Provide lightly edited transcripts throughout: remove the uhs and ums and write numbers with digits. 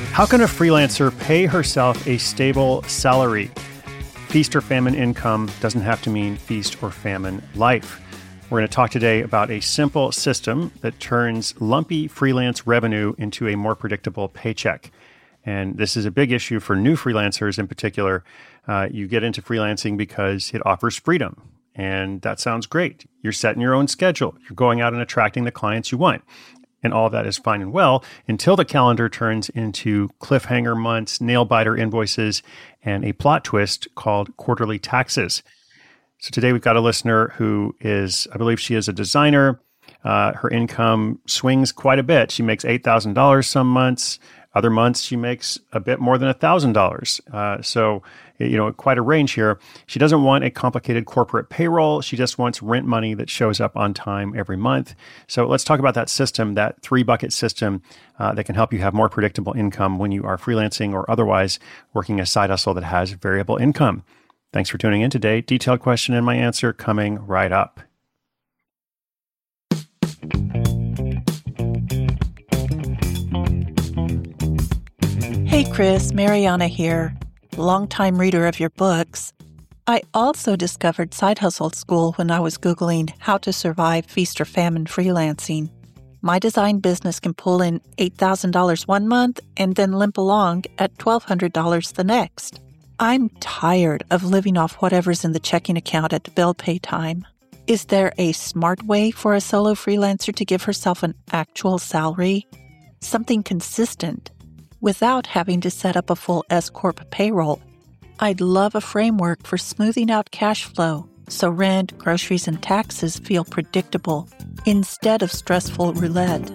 How can a freelancer pay herself a stable salary? Feast or famine income doesn't have to mean feast or famine life. We're going to talk today about a simple system that turns lumpy freelance revenue into a more predictable paycheck. And this is a big issue for new freelancers in particular. You get into freelancing because it offers freedom. And that sounds great. You're setting your own schedule. You're going out and attracting the clients you want. And all of that is fine and well until the calendar turns into cliffhanger months, nail-biter invoices, and a plot twist called quarterly taxes. So today we've got a listener who is, I believe she is a designer. Her income swings quite a bit. She makes $8,000 some months. Other months she makes a bit more than $1,000. So, quite a range here. She doesn't want a complicated corporate payroll. She just wants rent money that shows up on time every month. So let's talk about that system, that 3-bucket system that can help you have more predictable income when you are freelancing or otherwise working a side hustle that has variable income. Thanks for tuning in today. Detailed question and my answer coming right up. Hey Chris, Mariana here, longtime reader of your books. I also discovered Side Hustle School when I was Googling how to survive feast or famine freelancing. My design business can pull in $8,000 one month and then limp along at $1,200 the next. I'm tired of living off whatever's in the checking account at bill pay time. Is there a smart way for a solo freelancer to give herself an actual salary? Something consistent, without having to set up a full S-Corp payroll. I'd love a framework for smoothing out cash flow so rent, groceries, and taxes feel predictable instead of stressful roulette.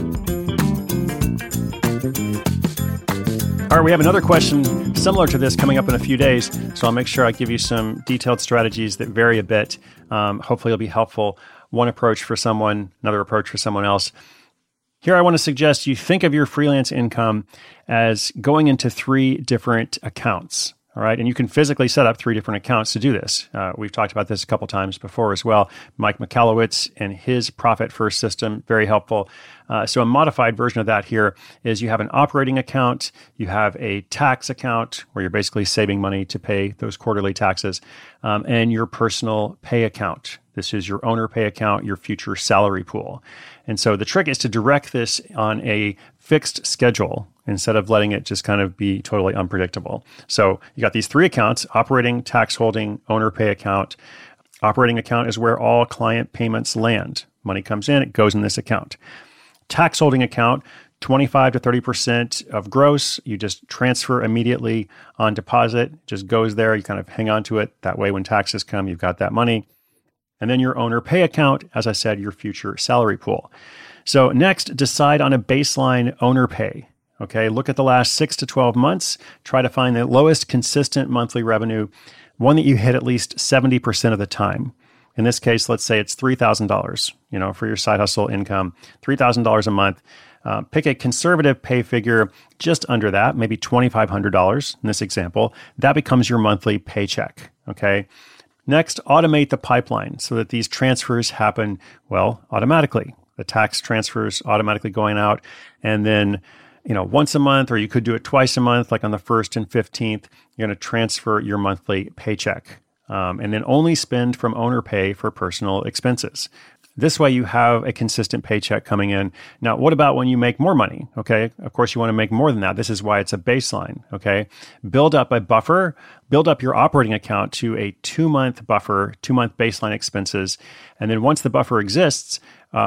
All right, we have another question similar to this coming up in a few days, so I'll make sure I give you some detailed strategies that vary a bit. Hopefully it'll be helpful. One approach for someone, another approach for someone else. Here I want to suggest you think of your freelance income as going into 3 different accounts, all right? And you can physically set up 3 different accounts to do this. We've talked about this a couple times before as well. Mike Michalowicz and his Profit First system, very helpful. So a modified version of that here is you have an operating account, you have a tax account where you're basically saving money to pay those quarterly taxes, and your personal pay account. This is your owner pay account, your future salary pool. And so the trick is to direct this on a fixed schedule instead of letting it just kind of be totally unpredictable. So you got these 3 accounts: operating, tax holding, owner pay account. Operating account is where all client payments land. Money comes in, it goes in this account. Tax holding account, 25 to 30% of gross. You just transfer immediately on deposit. It just goes there. You kind of hang on to it. That way when taxes come, you've got that money. And then your owner pay account, as I said, your future salary pool. So next, decide on a baseline owner pay. Okay, look at the last 6 to 12 months. Try to find the lowest consistent monthly revenue, one that you hit at least 70% of the time. In this case, let's say it's $3,000, for your side hustle income, $3,000 a month. Pick a conservative pay figure just under that, maybe $2,500 in this example. That becomes your monthly paycheck, okay? Next, automate the pipeline so that these transfers happen, automatically. The tax transfers automatically going out. And then, once a month, or you could do it twice a month, like on the 1st and 15th, you're going to transfer your monthly paycheck. And then only spend from owner pay for personal expenses. This way you have a consistent paycheck coming in. Now, what about when you make more money? Okay. Of course, you want to make more than that. This is why it's a baseline. Okay. Build up a buffer, build up your operating account to a 2-month buffer, 2-month baseline expenses. And then once the buffer exists,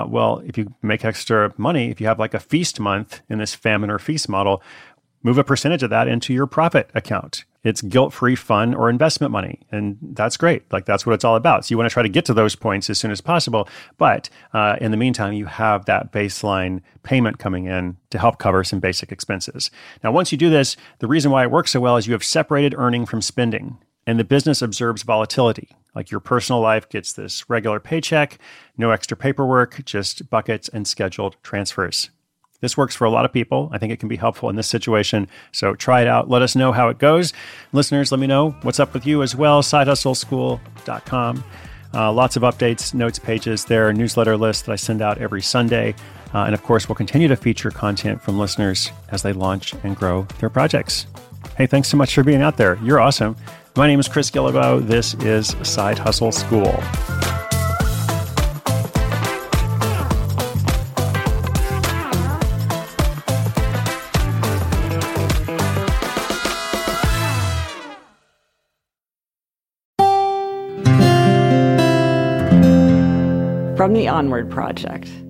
if you make extra money, if you have like a feast month in this famine or feast model, move a percentage of that into your profit account. It's guilt-free fun or investment money. And that's great. Like that's what it's all about. So you want to try to get to those points as soon as possible. But in the meantime, you have that baseline payment coming in to help cover some basic expenses. Now, once you do this, the reason why it works so well is you have separated earning from spending. And the business observes volatility. Like your personal life gets this regular paycheck, no extra paperwork, just buckets and scheduled transfers. This works for a lot of people. I think it can be helpful in this situation. So try it out. Let us know how it goes. Listeners, let me know what's up with you as well. SideHustleSchool.com. Lots of updates, notes pages there, newsletter list that I send out every Sunday. And of course, we'll continue to feature content from listeners as they launch and grow their projects. Hey, thanks so much for being out there. You're awesome. My name is Chris Guillebeau. This is Side Hustle School. From the Onward Project.